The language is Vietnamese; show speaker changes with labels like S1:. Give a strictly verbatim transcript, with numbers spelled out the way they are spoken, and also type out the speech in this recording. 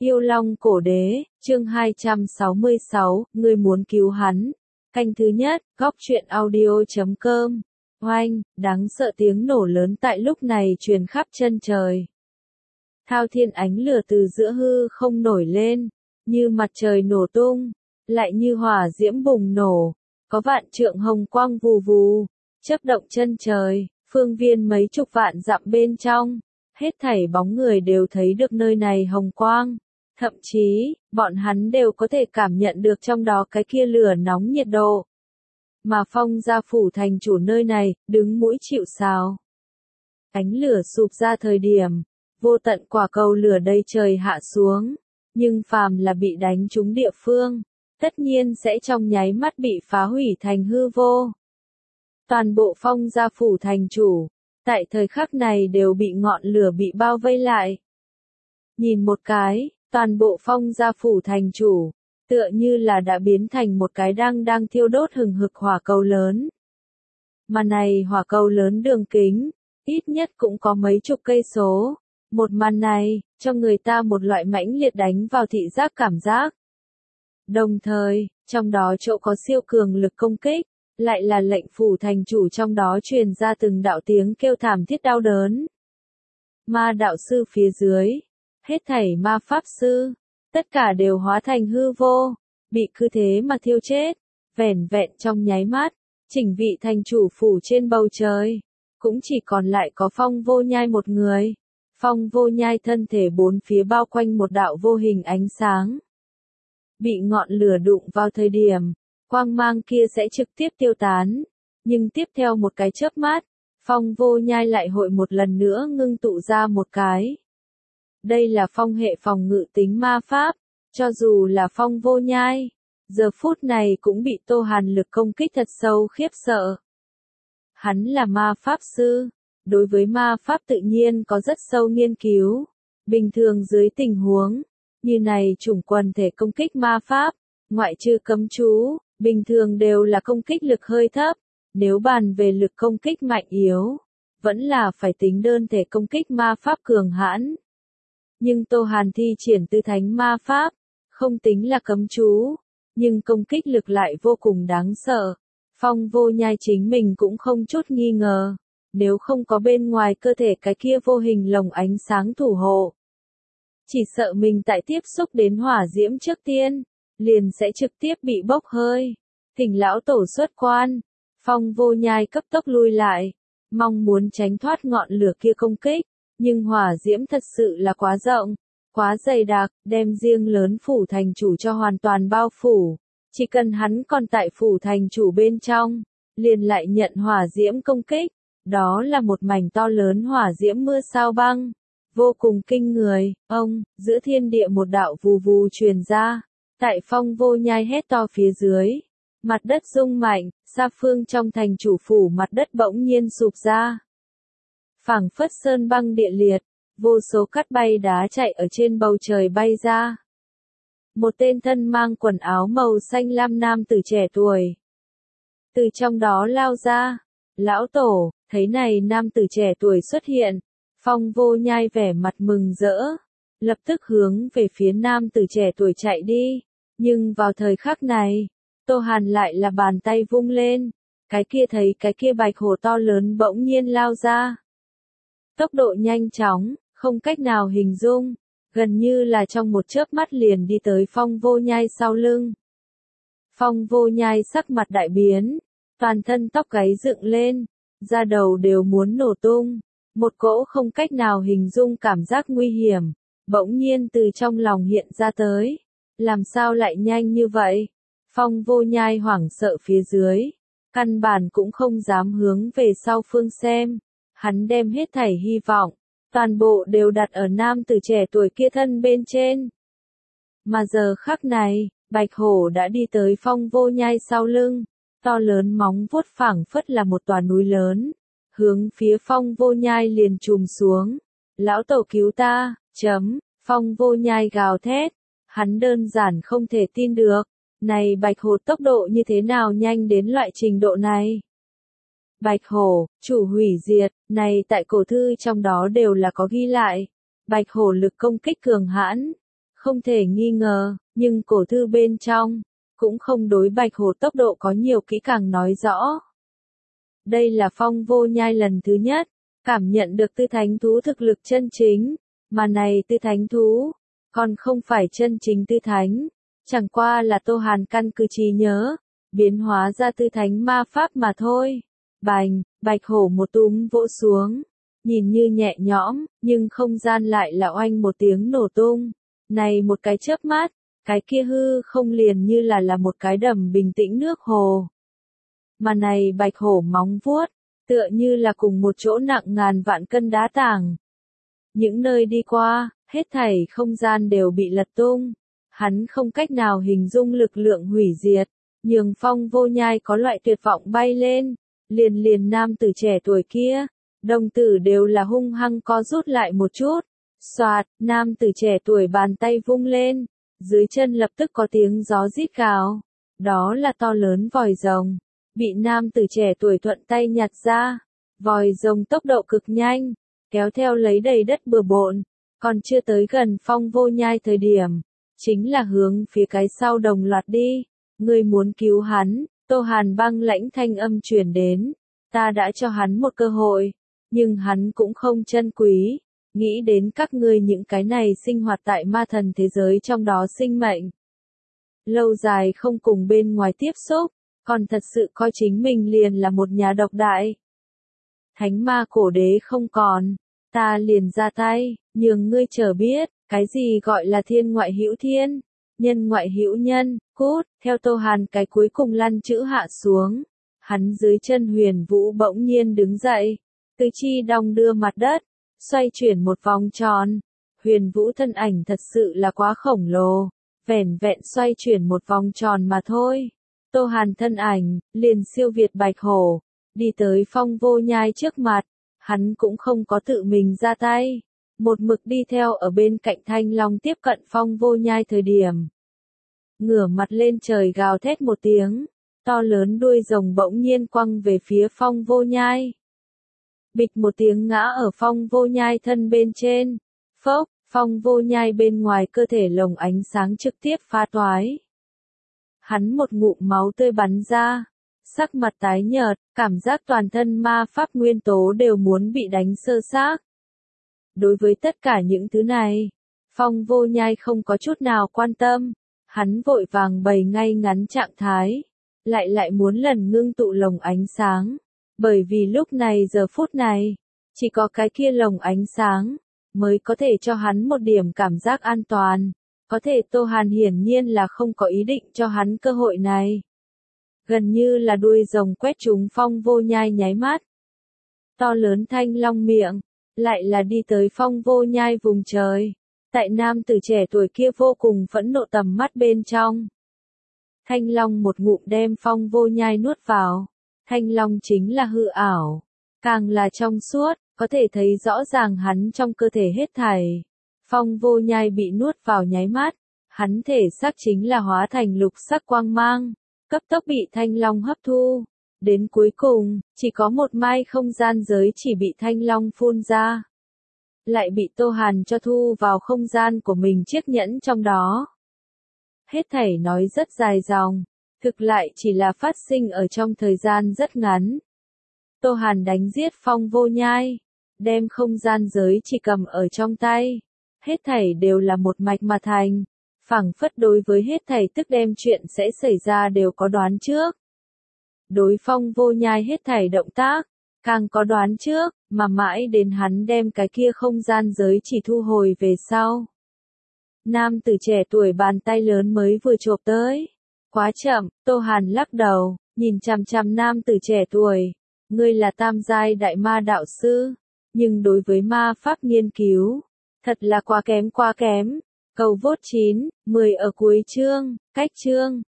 S1: Yêu Long Cổ Đế, chương hai trăm sáu mươi sáu, ngươi muốn cứu hắn. Canh thứ nhất, góc truyện audio chấm com. Oanh, đáng sợ tiếng nổ lớn tại lúc này truyền khắp chân trời. Thao thiên ánh lửa từ giữa hư không nổi lên, như mặt trời nổ tung, lại như hỏa diễm bùng nổ, có vạn trượng hồng quang vù vù, chớp động chân trời, phương viên mấy chục vạn dặm bên trong, hết thảy bóng người đều thấy được nơi này hồng quang. Thậm chí, bọn hắn đều có thể cảm nhận được trong đó cái kia lửa nóng nhiệt độ. Mà Phong gia phủ thành chủ nơi này, đứng mũi chịu sào. Ánh lửa sụp ra thời điểm, vô tận quả cầu lửa đầy trời hạ xuống, nhưng phàm là bị đánh trúng địa phương, tất nhiên sẽ trong nháy mắt bị phá hủy thành hư vô. Toàn bộ Phong gia phủ thành chủ, tại thời khắc này đều bị ngọn lửa bị bao vây lại. Nhìn một cái, toàn bộ Phong gia phủ thành chủ, tựa như là đã biến thành một cái đang đang thiêu đốt hừng hực hỏa cầu lớn. Mà này hỏa cầu lớn đường kính, ít nhất cũng có mấy chục cây số. Một màn này, cho người ta một loại mãnh liệt đánh vào thị giác cảm giác. Đồng thời, trong đó chỗ có siêu cường lực công kích, lại là lệnh phủ thành chủ trong đó truyền ra từng đạo tiếng kêu thảm thiết đau đớn. Ma đạo sư phía dưới, hết thảy ma pháp sư, tất cả đều hóa thành hư vô, bị cứ thế mà thiêu chết, vẻn vẹn trong nháy mắt, chỉnh vị thành chủ phủ trên bầu trời, cũng chỉ còn lại có Phong Vô Nhai một người. Phong Vô Nhai thân thể bốn phía bao quanh một đạo vô hình ánh sáng. Bị ngọn lửa đụng vào thời điểm, quang mang kia sẽ trực tiếp tiêu tán, nhưng tiếp theo một cái chớp mắt, Phong Vô Nhai lại hội một lần nữa ngưng tụ ra một cái. Đây là phong hệ phòng ngự tính ma pháp, cho dù là Phong Vô Nhai, giờ phút này cũng bị Tô Hàn lực công kích thật sâu khiếp sợ. Hắn là ma pháp sư, đối với ma pháp tự nhiên có rất sâu nghiên cứu. Bình thường dưới tình huống như này chủng quần thể công kích ma pháp, ngoại trừ cấm chú, bình thường đều là công kích lực hơi thấp. Nếu bàn về lực công kích mạnh yếu, vẫn là phải tính đơn thể công kích ma pháp cường hãn. Nhưng Tô Hàn thi triển tư thánh ma pháp, không tính là cấm chú, nhưng công kích lực lại vô cùng đáng sợ. Phong Vô Nhai chính mình cũng không chút nghi ngờ, nếu không có bên ngoài cơ thể cái kia vô hình lồng ánh sáng thủ hộ, chỉ sợ mình tại tiếp xúc đến hỏa diễm trước tiên, liền sẽ trực tiếp bị bốc hơi. Thỉnh lão tổ xuất quan, Phong Vô Nhai cấp tốc lui lại, mong muốn tránh thoát ngọn lửa kia công kích. Nhưng hỏa diễm thật sự là quá rộng, quá dày đặc, đem riêng lớn phủ thành chủ cho hoàn toàn bao phủ. Chỉ cần hắn còn tại phủ thành chủ bên trong, liền lại nhận hỏa diễm công kích. Đó là một mảnh to lớn hỏa diễm mưa sao băng, vô cùng kinh người. Ông, giữa thiên địa một đạo vù vù truyền ra, tại Phong Vô Nhai hét to phía dưới. Mặt đất rung mạnh, xa phương trong thành chủ phủ mặt đất bỗng nhiên sụp ra. Phảng phất sơn băng địa liệt, vô số cát bay đá chạy ở trên bầu trời bay ra. Một tên thân mang quần áo màu xanh lam nam tử trẻ tuổi, từ trong đó lao ra. Lão tổ, thấy này nam tử trẻ tuổi xuất hiện, Phong Vô Nhai vẻ mặt mừng rỡ, lập tức hướng về phía nam tử trẻ tuổi chạy đi. Nhưng vào thời khắc này, Tô Hàn lại là bàn tay vung lên, cái kia thấy cái kia bạch hổ to lớn bỗng nhiên lao ra. Tốc độ nhanh chóng, không cách nào hình dung, gần như là trong một chớp mắt liền đi tới Phong Vô Nhai sau lưng. Phong Vô Nhai sắc mặt đại biến, toàn thân tóc gáy dựng lên, da đầu đều muốn nổ tung, một cỗ không cách nào hình dung cảm giác nguy hiểm, bỗng nhiên từ trong lòng hiện ra tới. Làm sao lại nhanh như vậy? Phong Vô Nhai hoảng sợ phía dưới, căn bản cũng không dám hướng về sau phương xem. Hắn đem hết thảy hy vọng, toàn bộ đều đặt ở nam tử trẻ tuổi kia thân bên trên. Mà giờ khắc này, bạch hổ đã đi tới Phong Vô Nhai sau lưng, to lớn móng vuốt phảng phất là một tòa núi lớn, hướng phía Phong Vô Nhai liền trùm xuống. Lão tổ cứu ta, chấm, Phong Vô Nhai gào thét, hắn đơn giản không thể tin được, này bạch hổ tốc độ như thế nào nhanh đến loại trình độ này. Bạch hổ, chủ hủy diệt, này tại cổ thư trong đó đều là có ghi lại. Bạch hổ lực công kích cường hãn, Không thể nghi ngờ, nhưng cổ thư bên trong, cũng không đối bạch hổ tốc độ có nhiều kỹ càng nói rõ. Đây là Phong Vô Nhai lần thứ nhất, cảm nhận được tư thánh thú thực lực chân chính, mà này tư thánh thú, còn không phải chân chính tư thánh, chẳng qua là Tô Hàn căn cứ trí nhớ, biến hóa ra tư thánh ma pháp mà thôi. Bành, bạch hổ một túm vỗ xuống, nhìn như nhẹ nhõm, nhưng không gian lại là oanh một tiếng nổ tung. Này một cái chớp mắt, cái kia hư không liền như là là một cái đầm bình tĩnh nước hồ. Mà này bạch hổ móng vuốt, tựa như là cùng một chỗ nặng ngàn vạn cân đá tảng. Những nơi đi qua, hết thảy không gian đều bị lật tung. Hắn không cách nào hình dung lực lượng hủy diệt, nhường Phong Vô Nhai có loại tuyệt vọng bay lên. Liền liền nam tử trẻ tuổi kia, đồng tử đều là hung hăng co rút lại một chút. Soạt, nam tử trẻ tuổi bàn tay vung lên, dưới chân lập tức có tiếng gió rít gào. Đó là to lớn vòi rồng, bị nam tử trẻ tuổi thuận tay nhặt ra. Vòi rồng tốc độ cực nhanh, kéo theo lấy đầy đất bừa bộn, còn chưa tới gần Phong Vô Nhai thời điểm, chính là hướng phía cái sau đồng loạt đi. Ngươi muốn cứu hắn, Tô Hàn băng lãnh thanh âm truyền đến, ta đã cho hắn một cơ hội, nhưng hắn cũng không trân quý. Nghĩ đến các ngươi những cái này sinh hoạt tại ma thần thế giới trong đó sinh mệnh. Lâu dài không cùng bên ngoài tiếp xúc, còn thật sự coi chính mình liền là một nhà độc đại. Thánh ma cổ đế không còn, ta liền ra tay, nhường ngươi chờ biết, cái gì gọi là thiên ngoại hữu thiên, nhân ngoại hữu nhân, cút, theo Tô Hàn cái cuối cùng lăn chữ hạ xuống. Hắn dưới chân huyền vũ bỗng nhiên đứng dậy, tứ chi đong đưa mặt đất, xoay chuyển một vòng tròn. Huyền vũ thân ảnh thật sự là quá khổng lồ, vẻn vẹn xoay chuyển một vòng tròn mà thôi. Tô Hàn thân ảnh, liền siêu việt bạch hổ, đi tới Phong Vô Nhai trước mặt, hắn cũng không có tự mình ra tay, một mực đi theo ở bên cạnh Thanh Long tiếp cận Phong Vô Nhai thời điểm. Ngửa mặt lên trời gào thét một tiếng, to lớn đuôi rồng bỗng nhiên quăng về phía Phong Vô Nhai. Bịch một tiếng ngã ở Phong Vô Nhai thân bên trên, phốc, Phong Vô Nhai bên ngoài cơ thể lồng ánh sáng trực tiếp phá toái. Hắn một ngụm máu tươi bắn ra, sắc mặt tái nhợt, cảm giác toàn thân ma pháp nguyên tố đều muốn bị đánh sơ xác. Đối với tất cả những thứ này, Phong Vô Nhai không có chút nào quan tâm, hắn vội vàng bày ngay ngắn trạng thái, lại lại muốn lần ngưng tụ lồng ánh sáng, bởi vì lúc này giờ phút này, chỉ có cái kia lồng ánh sáng, mới có thể cho hắn một điểm cảm giác an toàn. Có thể Tô Hàn hiển nhiên là không có ý định cho hắn cơ hội này. Gần như là đuôi rồng quét trúng Phong Vô Nhai nháy mắt. To lớn thanh long miệng, lại là đi tới Phong Vô Nhai vùng trời. Tại nam tử trẻ tuổi kia vô cùng phẫn nộ tầm mắt bên trong. Thanh long một ngụm đem Phong Vô Nhai nuốt vào. Thanh long chính là hư ảo, càng là trong suốt, có thể thấy rõ ràng hắn trong cơ thể hết thảy. Phong Vô Nhai bị nuốt vào nháy mắt, hắn thể xác chính là hóa thành lục sắc quang mang, cấp tốc bị thanh long hấp thu. Đến cuối cùng, chỉ có một mai không gian giới chỉ bị thanh long phun ra. Lại bị Tô Hàn cho thu vào không gian của mình chiếc nhẫn trong đó. Hết thảy nói rất dài dòng, thực lại chỉ là phát sinh ở trong thời gian rất ngắn. Tô Hàn đánh giết Phong Vô Nhai, đem không gian giới chỉ cầm ở trong tay. Hết thảy đều là một mạch mà thành, phảng phất đối với hết thảy tức đem chuyện sẽ xảy ra đều có đoán trước. Đối Phong Vô Nhai hết thảy động tác, càng có đoán trước, mà mãi đến hắn đem cái kia không gian giới chỉ thu hồi về sau. Nam tử trẻ tuổi bàn tay lớn mới vừa chộp tới. Quá chậm, Tô Hàn lắc đầu, nhìn chằm chằm nam tử trẻ tuổi. Ngươi là tam giai đại ma đạo sư, nhưng đối với ma pháp nghiên cứu, thật là quá kém quá kém. Cầu vốt chín, mười ở cuối chương, cách chương.